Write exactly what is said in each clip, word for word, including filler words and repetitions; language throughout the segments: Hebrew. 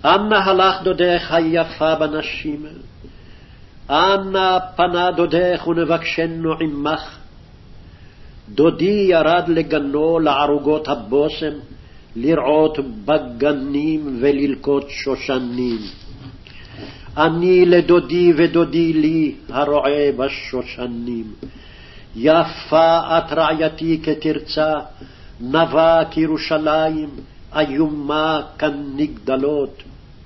אנה הלך דודך היפה בנשים, אנה פנה דודך ונבקשנו עמך. דודי ירד לגנו לערוגות הבושם, לרעות בגנים וללקוט שושנים. אני לדודי ודודי לי הרועה בשושנים. יפה את רעייתי כתרצה, נבה כירושלים, איומה כנגדלות.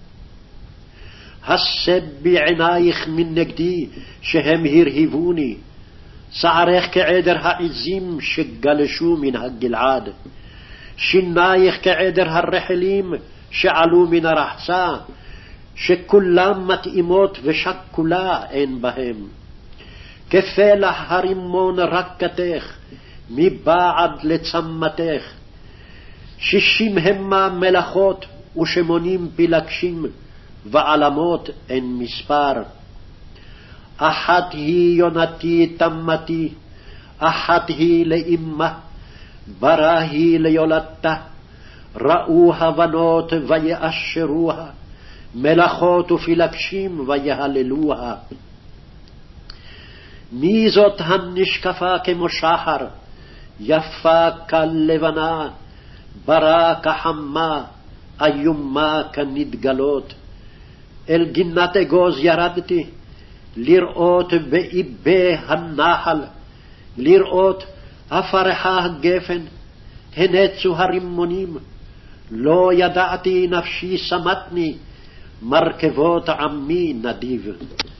הסב בעינייך מנגדי שהם הרהיבוני, שערך כעדר העזים שגלשו מן הגלעד, שינייך כעדר הרחלים שעלו מן הרחצה, שכולם מתאימות ושקולה אין בהם. כפלח הרימון רקתך, מבעד לצמתך, שישים המה מלאכות ושמונים פילגשים, ועלמות אין מספר. אחת היא יונתי תמתי, אחת היא לאמה, ברא היא ליולדתה. ראו הבנות ויאשרוה, מלאכות ופילגשים ויהללוה. מי זאת הנשקפה כמו שחר, יפה כלבנה, ברא כחמה, איומה כנדגלות. אל גינת אגוז ירדתי, לראות באיבי הנחל, לראות הפרחה הגפן, הנצו הרימונים. לא ידעתי נפשי סמתני, מרכבות עמי נדיב.